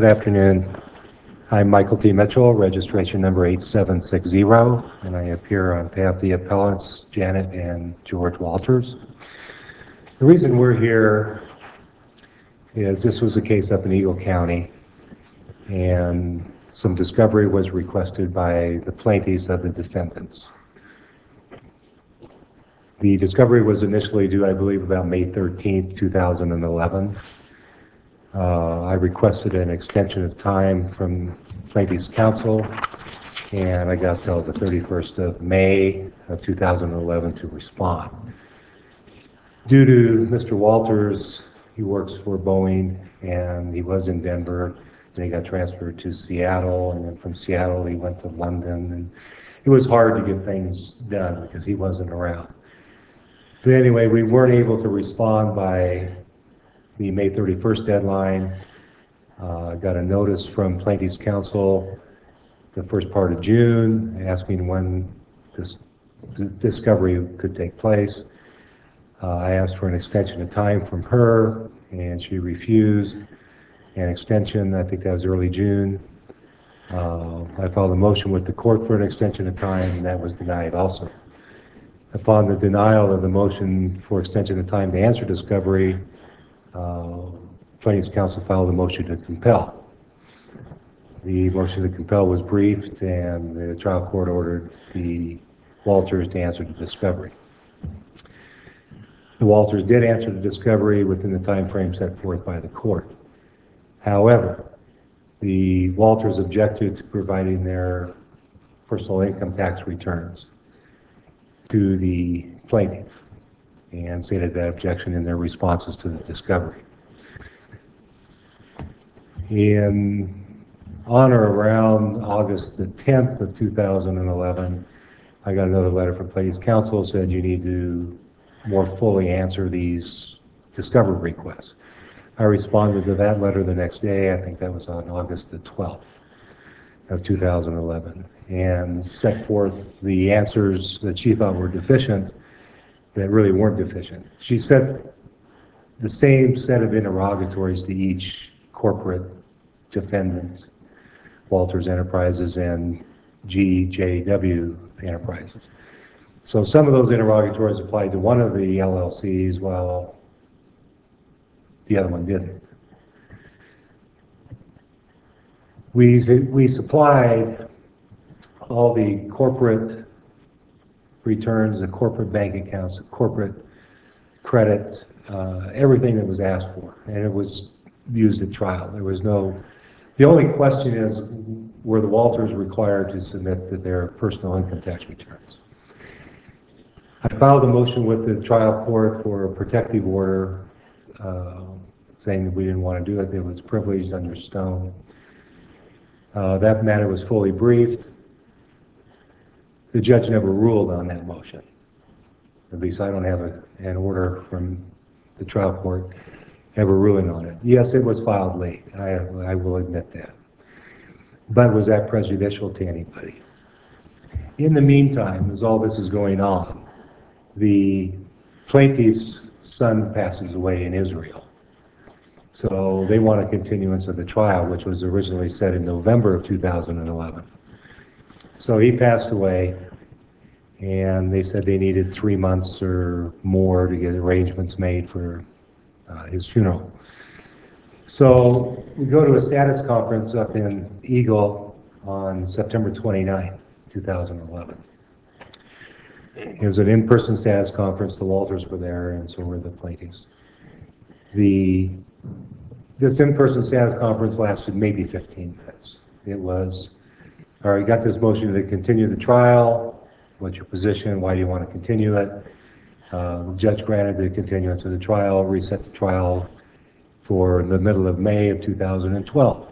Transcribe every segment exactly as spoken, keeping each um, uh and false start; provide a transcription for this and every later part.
Good afternoon. I'm Michael T. Mitchell, registration number eight seven six zero, and I appear on behalf of the appellants, Janet and George Walters. The reason we're here is this was a case up in Eagle County, and some discovery was requested by the plaintiffs of the defendants. The discovery was initially due, I believe, about May thirteenth, two thousand eleven. Uh, I requested an extension of time from plaintiff's counsel, and I got till the thirty-first of May of two thousand eleven to respond. Due to Mister Walters, he works for Boeing, and he was in Denver, and he got transferred to Seattle, and then from Seattle he went to London, and it was hard to get things done because he wasn't around. But anyway, we weren't able to respond by the May thirty-first deadline. Uh, I got a notice from plaintiff's counsel the first part of June asking when this discovery could take place. Uh, I asked for an extension of time from her, and she refused an extension. I think that was early June. Uh, I filed a motion with the court for an extension of time, and that was denied also. Upon the denial of the motion for extension of time to answer discovery, uh, plaintiff's counsel filed a motion to compel. The motion to compel was briefed, and the trial court ordered the Walters to answer the discovery. The Walters did answer the discovery within the time frame set forth by the court. However, the Walters objected to providing their personal income tax returns to the plaintiff and stated that objection in their responses to the discovery. In on or around August the tenth of two thousand eleven, I got another letter from plaintiff's counsel said you need to more fully answer these discovery requests. I responded to that letter the next day. I think that was on August the twelfth of two thousand eleven, and set forth the answers that she thought were deficient that really weren't deficient. She sent the same set of interrogatories to each corporate defendant, Walters Enterprises and G J W Enterprises. So some of those interrogatories applied to one of the L L Cs while the other one didn't. We, we supplied all the corporate returns, the corporate bank accounts, the corporate credit, uh, everything that was asked for, and it was used at trial. There was no, the only question is, were the Walters required to submit to their personal income tax returns? I filed a motion with the trial court for a protective order, uh, saying that we didn't want to do it. It was privileged under Stone. Uh, that matter was fully briefed. The judge never ruled on that motion. At least I don't have a, an order from the trial court ever ruling on it. Yes, it was filed late. I, I will admit that. But was that prejudicial to anybody? In the meantime, as all this is going on, the plaintiff's son passes away in Israel. So they want a continuance of the trial, which was originally set in November of two thousand eleven. So he passed away, and they said they needed three months or more to get arrangements made for uh, his funeral. So we go to a status conference up in Eagle on September twenty-ninth, two thousand eleven. It was an in-person status conference. The Walters were there, and so were the plaintiffs. The, this in-person status conference lasted maybe fifteen minutes. It was, all right, you got this motion to continue the trial. What's your position? Why do you want to continue it? Uh, the judge granted the continuance of the trial, reset the trial for the middle of May of two thousand twelve.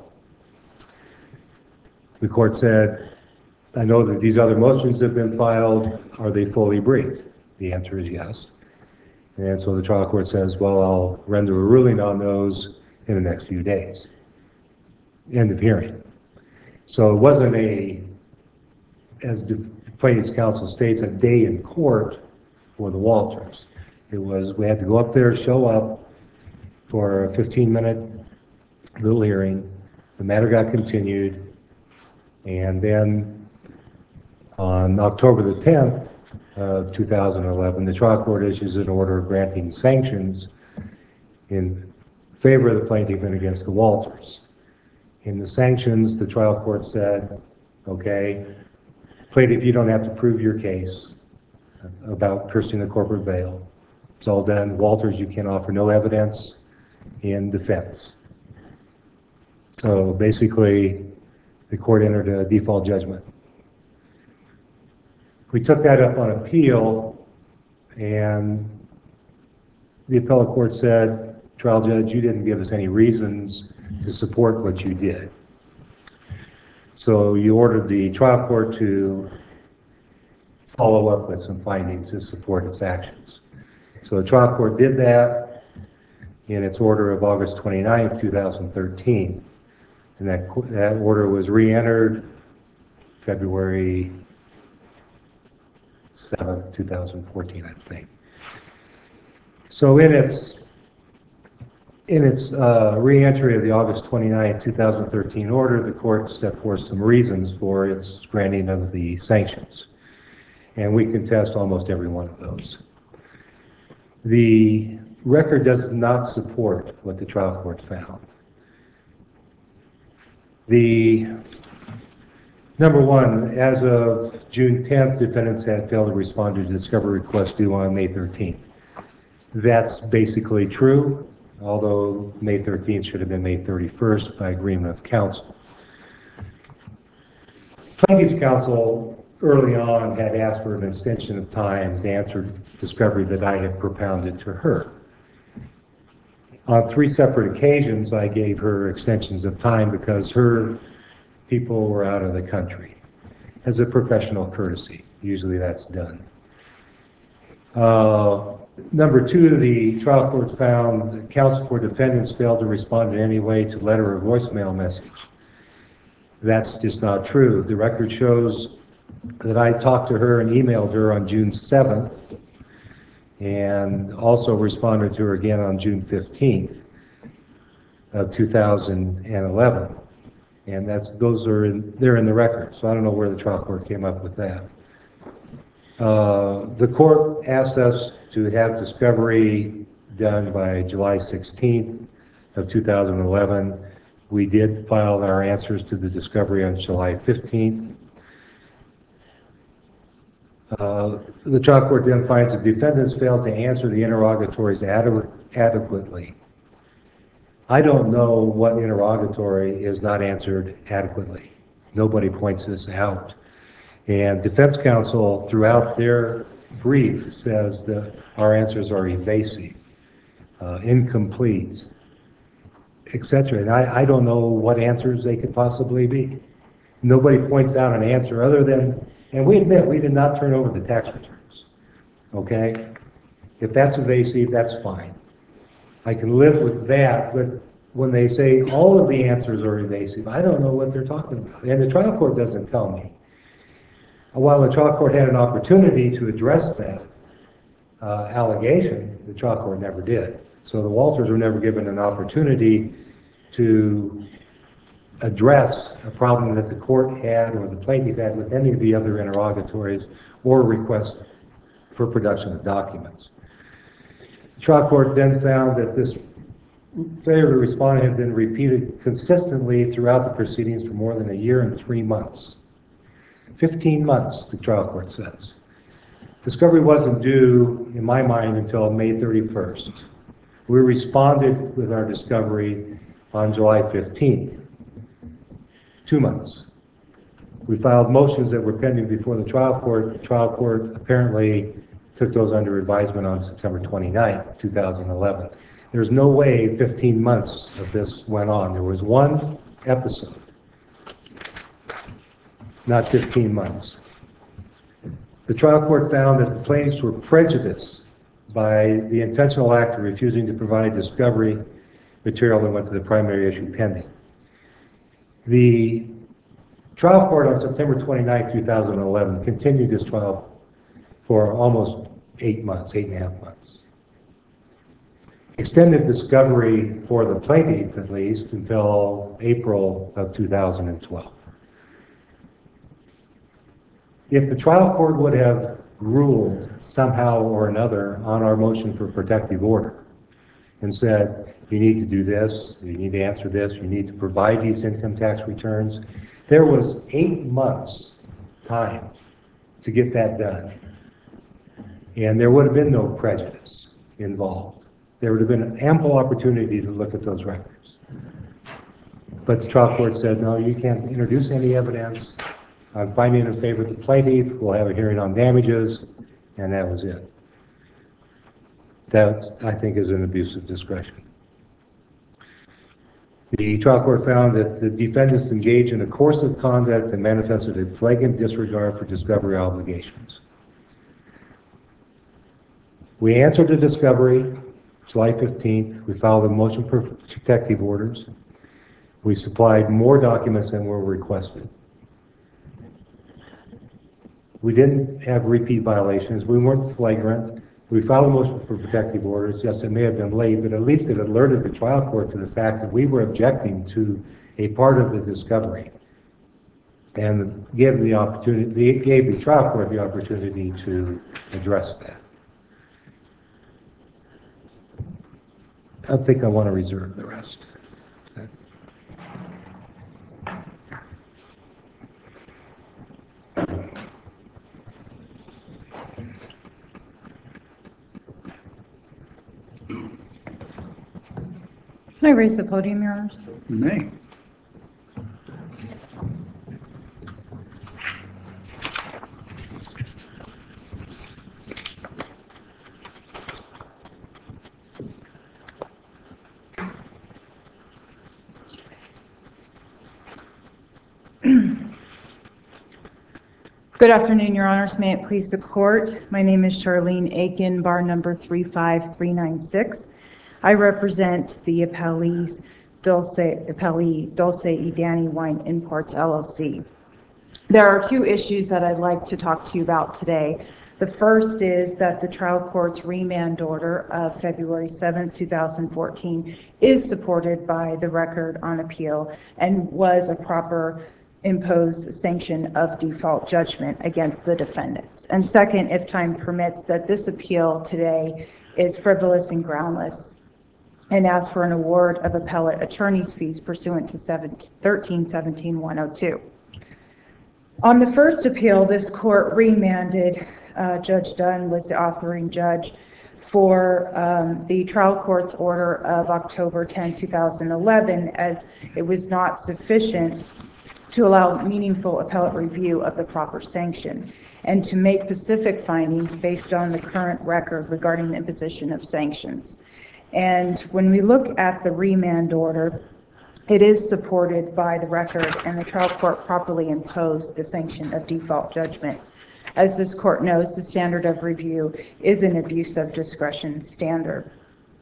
The court said, I know that these other motions have been filed. Are they fully briefed? The answer is yes. And so the trial court says, well, I'll render a ruling on those in the next few days. End of hearing. So it wasn't a, as the plaintiff's counsel states, a day in court for the Walters. It was, we had to go up there, show up for a fifteen minute little hearing, The matter got continued, and then on October the tenth of two thousand eleven, the trial court issues an order granting sanctions in favor of the plaintiff and against the Walters. In the sanctions, the trial court said, okay, plaintiff, you don't have to prove your case about piercing the corporate veil. It's all done. Walters, you can offer no evidence in defense. So basically, the court entered a default judgment. We took that up on appeal, and the appellate court said, trial judge, you didn't give us any reasons to support what you did. So you ordered the trial court to follow up with some findings to support its actions. So the trial court did that in its order of August twenty-ninth, two thousand thirteen. And that, that order was re-entered February seventh, two thousand fourteen, I think. So in its in its uh, re-entry of the August twenty-ninth, two thousand thirteen order, the court set forth some reasons for its granting of the sanctions. And we contest almost every one of those. The record does not support what the trial court found. The number one, as of June tenth, defendants had failed to respond to a discovery request due on May thirteenth. That's basically true, although May thirteenth should have been May thirty-first by agreement of counsel. Plaintiff's counsel early on had asked for an extension of time to answer discovery that I had propounded to her. On three separate occasions, I gave her extensions of time because her people were out of the country. As a professional courtesy, usually that's done. Uh, number two, the trial court found that counsel for defendants failed to respond in any way to letter or voicemail message. That's just not true. The record shows that I talked to her and emailed her on June seventh and also responded to her again on June fifteenth of two thousand eleven. And that's those are in, they're in the record, so I don't know where the trial court came up with that. Uh, the court asked us to have discovery done by July sixteenth of two thousand eleven. We did file our answers to the discovery on July fifteenth. Uh, the trial court then finds that defendants failed to answer the interrogatories ade adequately. I don't know what interrogatory is not answered adequately. Nobody points this out. And defense counsel throughout their brief says that our answers are evasive, uh, incomplete, et cetera. And I, I don't know what answers they could possibly be. Nobody points out an answer other than, and we admit we did not turn over the tax returns, okay? If that's evasive, that's fine. I can live with that, but when they say all of the answers are evasive, I don't know what they're talking about. And the trial court doesn't tell me. While the trial court had an opportunity to address that uh, allegation, the trial court never did. So the Walters were never given an opportunity to address a problem that the court had or the plaintiff had with any of the other interrogatories or requests for production of documents. The trial court then found that this failure to respond had been repeated consistently throughout the proceedings for more than a year and three months. fifteen months, the trial court says. Discovery wasn't due, in my mind, until May thirty-first. We responded with our discovery on July fifteenth. Two months. We filed motions that were pending before the trial court. The trial court apparently took those under advisement on September twenty-ninth, two thousand eleven. There's no way fifteen months of this went on. There was one episode, not fifteen months. The trial court found that the plaintiffs were prejudiced by the intentional act of refusing to provide discovery material that went to the primary issue pending. The trial court on September twenty-ninth, two thousand eleven continued this trial for almost eight months, eight and a half months. extended discovery for the plaintiff, at least, until April of two thousand twelve. If the trial court would have ruled somehow or another on our motion for protective order and said, you need to do this, you need to answer this, you need to provide these income tax returns, there was eight months time to get that done. And there would have been no prejudice involved. There would have been ample opportunity to look at those records. But the trial court said, no, you can't introduce any evidence. I'm finding in favor of the plaintiff. We'll have a hearing on damages, and that was it. That, I think, is an abuse of discretion. The trial court found that the defendants engaged in a course of conduct that manifested a flagrant disregard for discovery obligations. We answered the discovery July fifteenth. We filed a motion for protective orders. We supplied more documents than were requested. We didn't have repeat violations. We weren't flagrant. We filed a motion for protective orders. Yes, it may have been late, but at least it alerted the trial court to the fact that we were objecting to a part of the discovery, and gave the opportunity, gave the trial court the opportunity to address that. I think I want to reserve the rest. Can I raise the podium, Your Honors? You may. Good afternoon, Your Honors. May it please the court. My name is Charlene Aiken, bar number three five three nine six. I represent the appellees, Dulce, appellee Dulce y Danny Wine Imports, L L C. There are two issues that I'd like to talk to you about today. The first is that the trial court's remand order of February seventh, two thousand fourteen is supported by the record on appeal and was a proper imposed sanction of default judgment against the defendants. And second, if time permits, that this appeal today is frivolous and groundless and asks for an award of appellate attorney's fees pursuant to thirteen seventeen one oh two. On the first appeal, this court remanded, uh, Judge Dunn was the authoring judge, for um, the trial court's order of October tenth, two thousand eleven, as it was not sufficient to allow meaningful appellate review of the proper sanction and to make specific findings based on the current record regarding the imposition of sanctions. And when we look at the remand order, it is supported by the record, and the trial court properly imposed the sanction of default judgment. As this court knows, the standard of review is an abuse of discretion standard.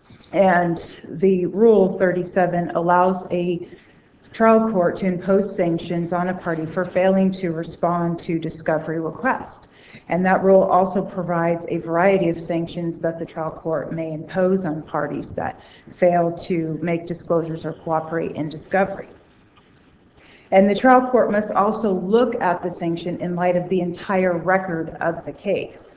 And the Rule thirty-seven allows a trial court to impose sanctions on a party for failing to respond to discovery request. And that rule also provides a variety of sanctions that the trial court may impose on parties that fail to make disclosures or cooperate in discovery. And the trial court must also look at the sanction in light of the entire record of the case.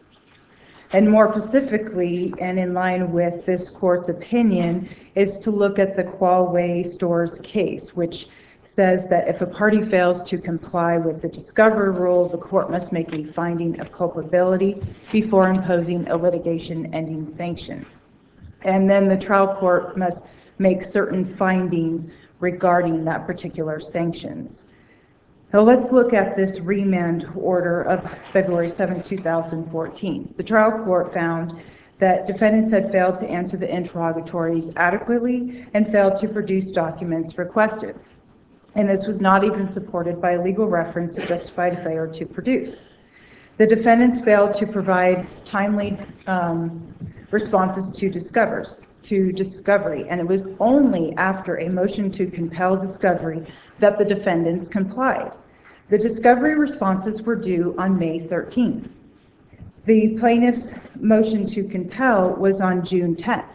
And more specifically, and in line with this court's opinion, is to look at the Qualway Stores case, which says that if a party fails to comply with the discovery rule, the court must make a finding of culpability before imposing a litigation-ending sanction. And then the trial court must make certain findings regarding that particular sanctions. Now let's look at this remand order of February seventh, two thousand fourteen. The trial court found that defendants had failed to answer the interrogatories adequately and failed to produce documents requested. And this was not even supported by a legal reference that justified failure to produce. The defendants failed to provide timely um, responses to discovers, to discovery, and it was only after a motion to compel discovery that the defendants complied. The discovery responses were due on May thirteenth. The plaintiff's motion to compel was on June tenth.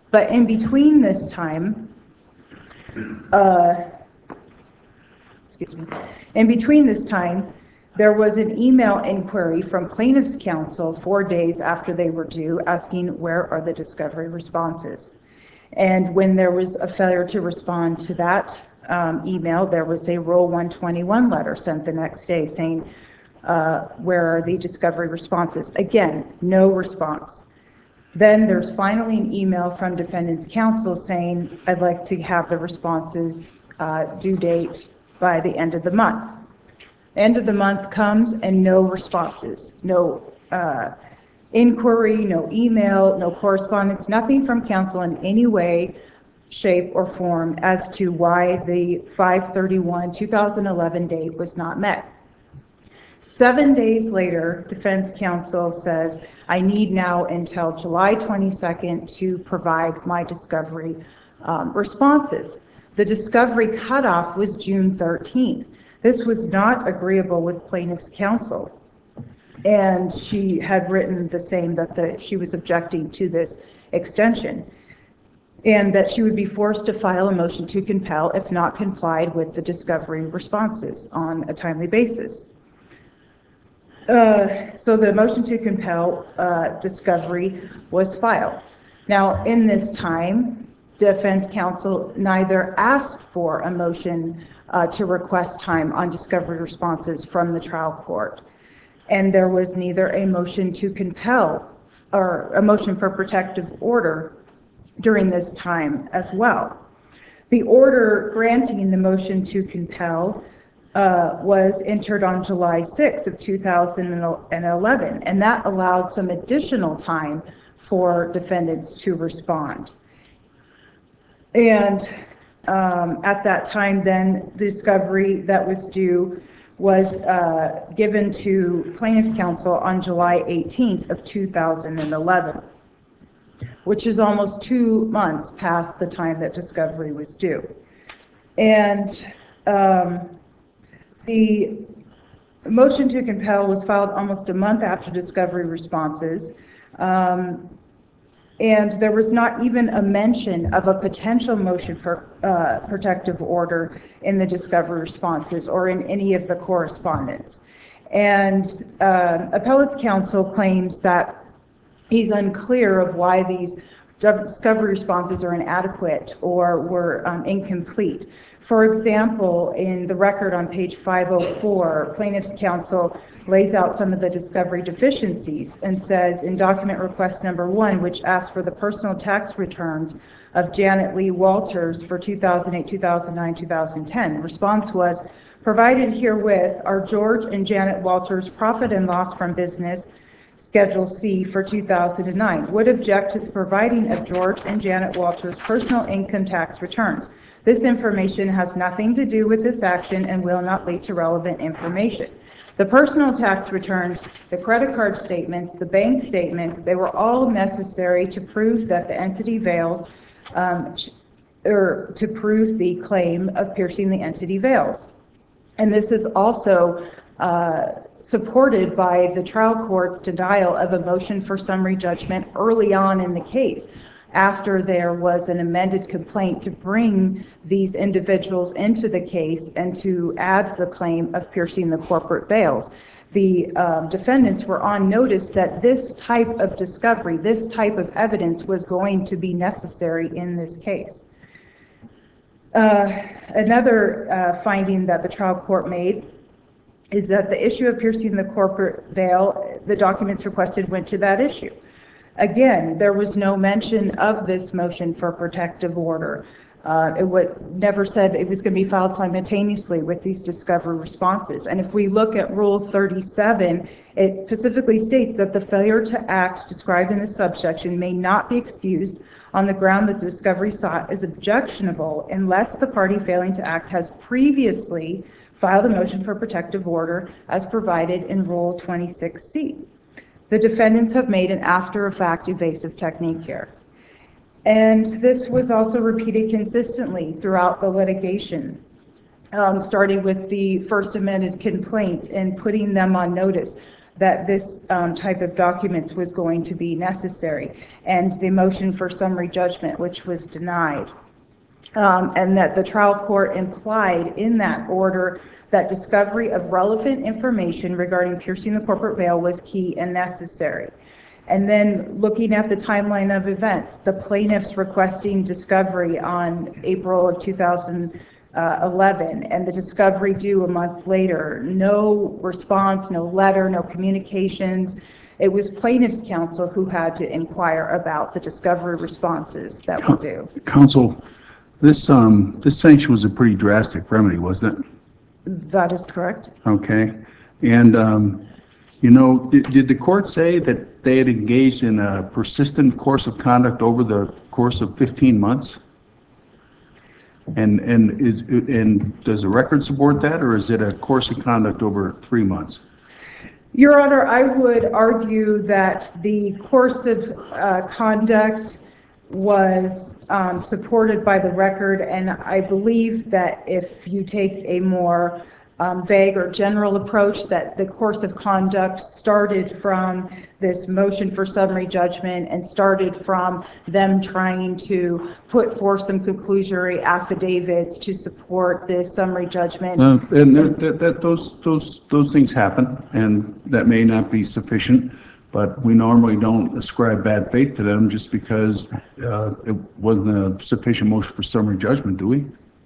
But in between this time, uh, excuse me, in between this time, there was an email inquiry from plaintiff's counsel four days after they were due, asking where are the discovery responses. And when there was a failure to respond to that um, email, there was a Rule one twenty-one letter sent the next day saying, uh, where are the discovery responses? Again, no response. Then there's finally an email from defendant's counsel saying, I'd like to have the responses uh, due date by the end of the month. End of the month comes and no responses, no uh, inquiry, no email, no correspondence, nothing from counsel in any way, shape, or form as to why the five thirty-one two thousand eleven date was not met. Seven days later, defense counsel says, I need now until July twenty-second to provide my discovery um, responses. The discovery cutoff was June thirteenth. This was not agreeable with plaintiff's counsel. And she had written the same, that the, she was objecting to this extension, and that she would be forced to file a motion to compel if not complied with the discovery responses on a timely basis. Uh, so the motion to compel uh, discovery was filed. Now, in this time, defense counsel neither asked for a motion uh, to request time on discovery responses from the trial court, and there was neither a motion to compel or a motion for protective order during this time as well. The order granting the motion to compel uh, was entered on July sixth of two thousand eleven, and that allowed some additional time for defendants to respond. And um, at that time, then, the discovery that was due was uh, given to plaintiff's counsel on July eighteenth of two thousand eleven, which is almost two months past the time that discovery was due. And um, the motion to compel was filed almost a month after discovery responses. Um, And there was not even a mention of a potential motion for uh, protective order in the discovery responses or in any of the correspondence. And uh, appellate's counsel claims that he's unclear of why these discovery responses are inadequate or were um, incomplete. For example, in the record on page five oh four, plaintiff's counsel lays out some of the discovery deficiencies and says in document request number one, which asks for the personal tax returns of Janet Lee Walters for two thousand eight, two thousand nine, two thousand ten. Response was, provided herewith are George and Janet Walters' profit and loss from business, Schedule C for two thousand nine. Would object to the providing of George and Janet Walters' personal income tax returns. This information has nothing to do with this action and will not lead to relevant information. The personal tax returns, the credit card statements, the bank statements, they were all necessary to prove that the entity veils, um, or to prove the claim of piercing the entity veils. And this is also uh, supported by the trial court's denial of a motion for summary judgment early on in the case, after there was an amended complaint to bring these individuals into the case and to add the claim of piercing the corporate veils. The um, defendants were on notice that this type of discovery, this type of evidence was going to be necessary in this case. Uh, another uh, finding that the trial court made is that the issue of piercing the corporate veil, the documents requested went to that issue. Again, there was no mention of this motion for protective order. Uh, it would, never said it was going to be filed simultaneously with these discovery responses. And if we look at Rule thirty-seven, it specifically states that the failure to act described in this subsection may not be excused on the ground that the discovery sought is objectionable unless the party failing to act has previously filed a motion for protective order as provided in Rule twenty-six C. The defendants have made an after-the-fact evasive technique here. And this was also repeated consistently throughout the litigation, um, starting with the first amended complaint and putting them on notice. that this um, type of documents was going to be necessary, and the motion for summary judgment, which was denied. Um, and that the trial court implied in that order that discovery of relevant information regarding piercing the corporate veil was key and necessary. And then looking at the timeline of events, the plaintiffs requesting discovery on April of two thousand eleven, and the discovery due a month later, no response, no letter, no communications. It was plaintiffs' counsel who had to inquire about the discovery responses that were due. Counsel, this um this sanction was a pretty drastic remedy, wasn't it? That is correct. Okay, and um, you know, did, did the court say that they had engaged in a persistent course of conduct over the course of fifteen months? And and is and does the record support that, or is it a course of conduct over three months? Your Honor, I would argue that the course of uh, conduct was um, supported by the record, and I believe that if you take a more um, vague or general approach, that the course of conduct started from this motion for summary judgment and started from them trying to put forth some conclusory affidavits to support this summary judgment. Uh, and that, that, that those those those things happen, and that may not be sufficient. But we normally don't ascribe bad faith to them just because uh, it wasn't a sufficient motion for summary judgment, do we?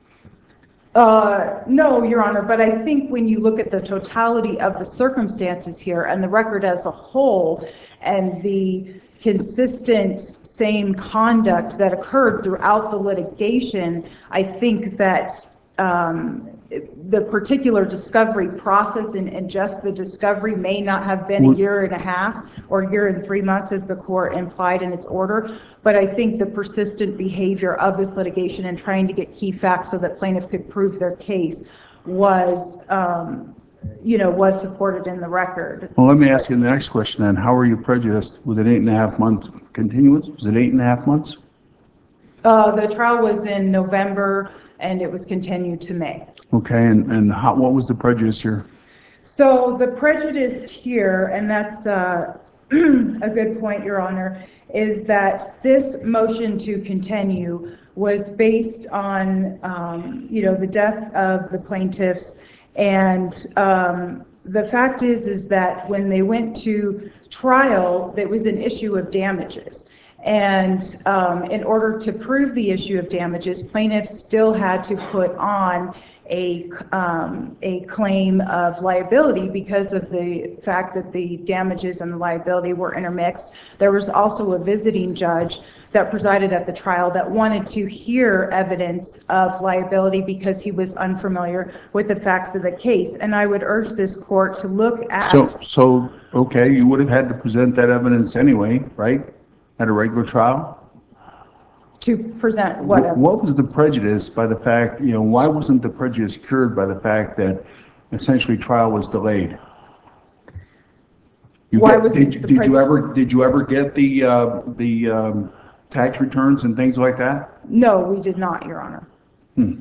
Uh, no, Your Honor, but I think when you look at the totality of the circumstances here and the record as a whole and the consistent same conduct that occurred throughout the litigation, I think that um, the particular discovery process and, and just the discovery may not have been a year and a half or a year and three months as the court implied in its order, but I think the persistent behavior of this litigation and trying to get key facts so that plaintiff could prove their case was, um, you know, was supported in the record. Well, let me ask you the next question then. How are you prejudiced with an eight and a half month continuance? Was it eight and a half months? Uh, the trial was in November and it was continued to May. Okay, and, and how, what was the prejudice here? So the prejudice here, and that's uh, a good point, Your Honor, is that this motion to continue was based on, um, you know, the death of the plaintiffs. And um, the fact is, is that when they went to trial, there was an issue of damages. And um, in order to prove the issue of damages, plaintiffs still had to put on a, um, a claim of liability because of the fact that the damages and the liability were intermixed. There was also a visiting judge that presided at the trial that wanted to hear evidence of liability because he was unfamiliar with the facts of the case. And I would urge this court to look at... So, so okay, you would have had to present that evidence anyway, right? At a regular trial? To present what? What, what was the prejudice by the fact, you know, why wasn't the prejudice cured by the fact that essentially trial was delayed? You Why get, was did, the did you prejudice- ever did you ever get the uh, the um, tax returns and things like that? No, we did not, Your Honor. Hmm.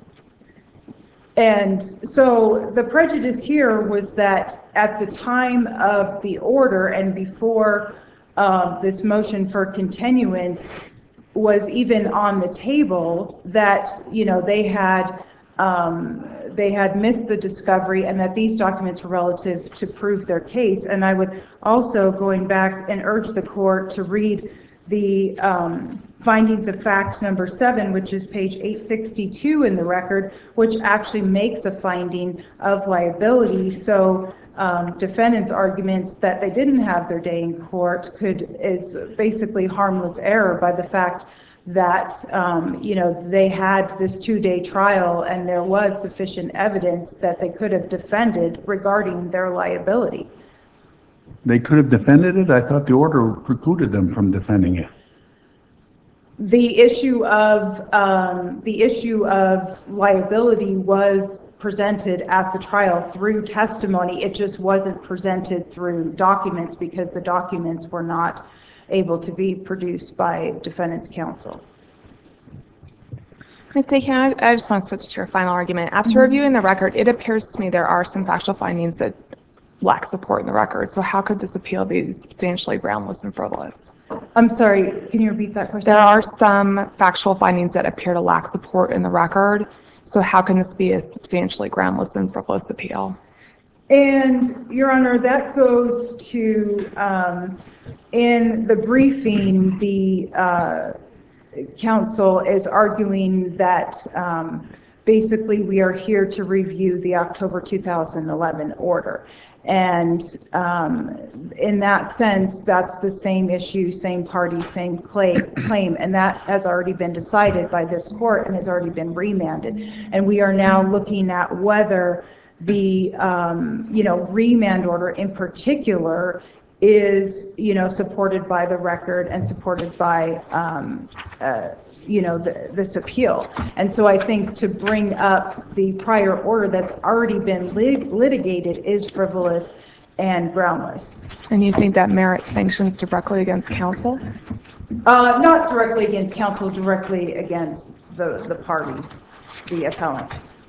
And so the prejudice here was that at the time of the order and before uh, this motion for continuance was even on the table, that, you know, they had um, they had missed the discovery and that these documents were relative to prove their case. And I would also, going back, and urge the court to read the um, findings of fact number seven, which is page eight sixty-two in the record, which actually makes a finding of liability. So um, defendants' arguments that they didn't have their day in court could is basically harmless error by the fact that um, you know, they had this two-day trial and there was sufficient evidence that they could have defended regarding their liability. They could have defended it? I thought the order precluded them from defending it. The issue of um, the issue of liability was presented at the trial through testimony. It just wasn't presented through documents because the documents were not able to be produced by defendant's counsel. Miz Aiken, I, I just want to switch to your final argument. After reviewing the record, it appears to me there are some factual findings that lack support in the record. So how could this appeal be substantially groundless and frivolous? I'm sorry, can you repeat that question? There are some factual findings that appear to lack support in the record. So how can this be a substantially groundless and frivolous appeal? And, Your Honor, that goes to, um, in the briefing, the uh, counsel is arguing that um, basically we are here to review the October two thousand eleven order. And um, in that sense, that's the same issue, same party, same claim, claim, and that has already been decided by this court and has already been remanded. And we are now looking at whether the, um, you know, remand order in particular is, you know, supported by the record and supported by, um, uh, you know, the, this appeal. And so I think to bring up the prior order that's already been lit litigated is frivolous and groundless. And you think that merits sanctions directly against counsel? Uh, not directly against counsel, directly against the, the party, the appellant.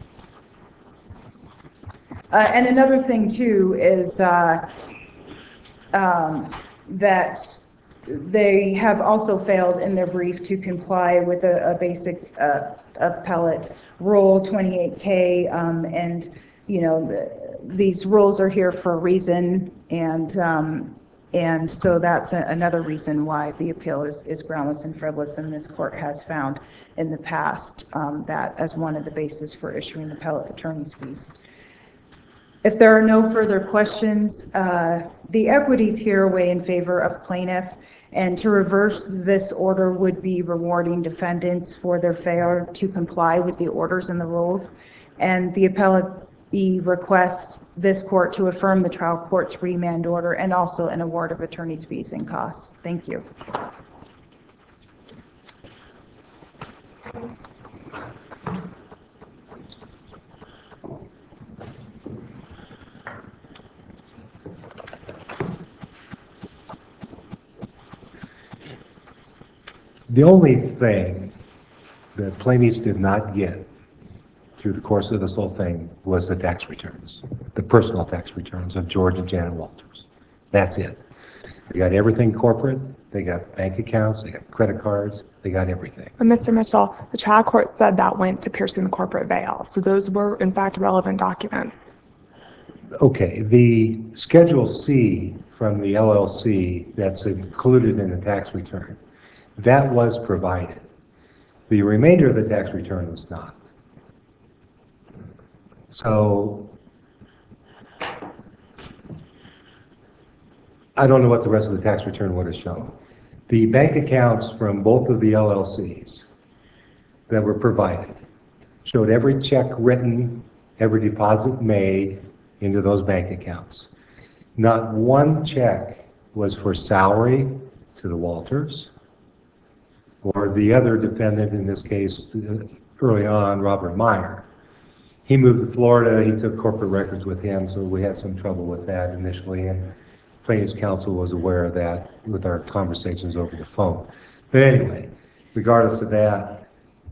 Uh, and another thing too is uh, um, that they have also failed in their brief to comply with a, a basic uh, appellate rule twenty-eight K, um, and you know the, these rules are here for a reason, and um, and so that's a, another reason why the appeal is, is groundless and frivolous, and this court has found in the past um, that as one of the bases for issuing appellate attorney's fees. If there are no further questions, uh, the equities here weigh in favor of plaintiff, and to reverse this order would be rewarding defendants for their failure to comply with the orders and the rules. And the appellate's request this court to affirm the trial court's remand order and also an award of attorney's fees and costs. Thank you. The only thing that plaintiffs did not get through the course of this whole thing was the tax returns, the personal tax returns of George and Janet Walters. That's it. They got everything corporate, they got bank accounts, they got credit cards, they got everything. But Mister Mitchell, the trial court said that went to piercing the corporate veil. So those were in fact relevant documents. Okay, the Schedule C from the L L C that's included in the tax return, that was provided. The remainder of the tax return was not. So I don't know what the rest of the tax return would have shown. The bank accounts from both of the L L Cs that were provided showed every check written, every deposit made into those bank accounts. Not one check was for salary to the Walters or the other defendant, in this case, early on, Robert Meyer. He moved to Florida, he took corporate records with him, so we had some trouble with that initially, and plaintiff's counsel was aware of that with our conversations over the phone. But anyway, regardless of that,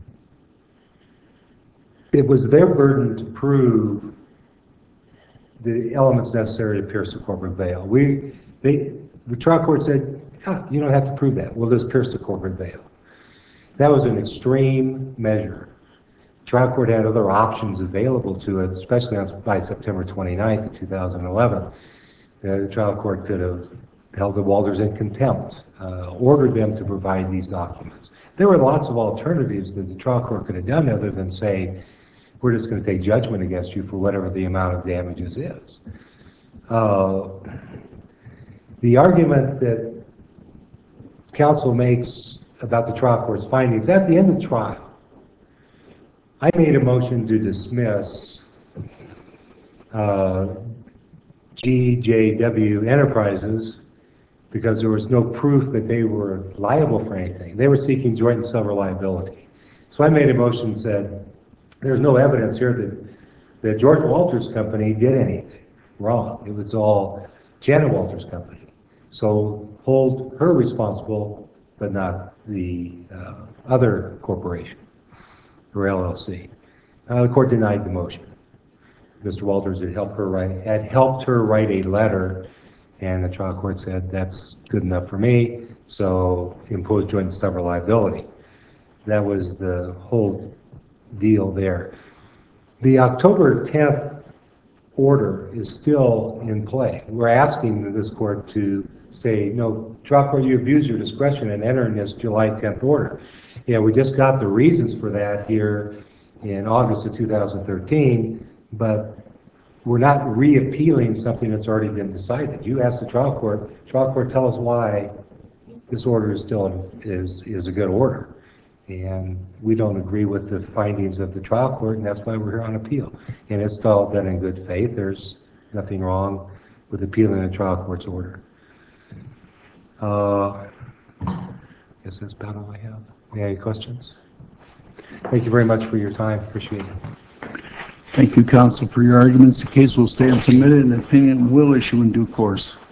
it was their burden to prove the elements necessary to pierce the corporate veil. We, they, the trial court said, oh, you don't have to prove that. We'll just pierce the corporate veil. That was an extreme measure. The trial court had other options available to it, especially on, by September twenty-ninth of two thousand eleven. Uh, the trial court could have held the Walters in contempt, uh, ordered them to provide these documents. There were lots of alternatives that the trial court could have done other than say, we're just going to take judgment against you for whatever the amount of damages is. Uh, the argument that counsel makes about the trial court's findings, at the end of the trial, I made a motion to dismiss uh, G J W Enterprises because there was no proof that they were liable for anything. They were seeking joint and several liability. So I made a motion and said, there's no evidence here that, that George Walters' company did anything wrong. It was all Janet Walters' company. So hold her responsible, but not the uh, other corporation, or L L C. Uh, the court denied the motion. Mister Walters had helped her write, had helped her write a letter, and the trial court said, that's good enough for me, so imposed joint and several liability. That was the whole deal there. The October tenth order is still in play. We're asking this court to say, no, trial court, you abuse your discretion in entering this July tenth order. Yeah, we just got the reasons for that here in August of two thousand thirteen, but we're not reappealing something that's already been decided. You asked the trial court, trial court, tell us why this order is still is is a good order. And we don't agree with the findings of the trial court, and that's why we're here on appeal. And it's all done in good faith. There's nothing wrong with appealing the trial court's order. Uh, I guess that's about all I have. Any questions? Thank you very much for your time. Appreciate it. Thank you, counsel, for your arguments. The case will stand submitted and an opinion will issue in due course.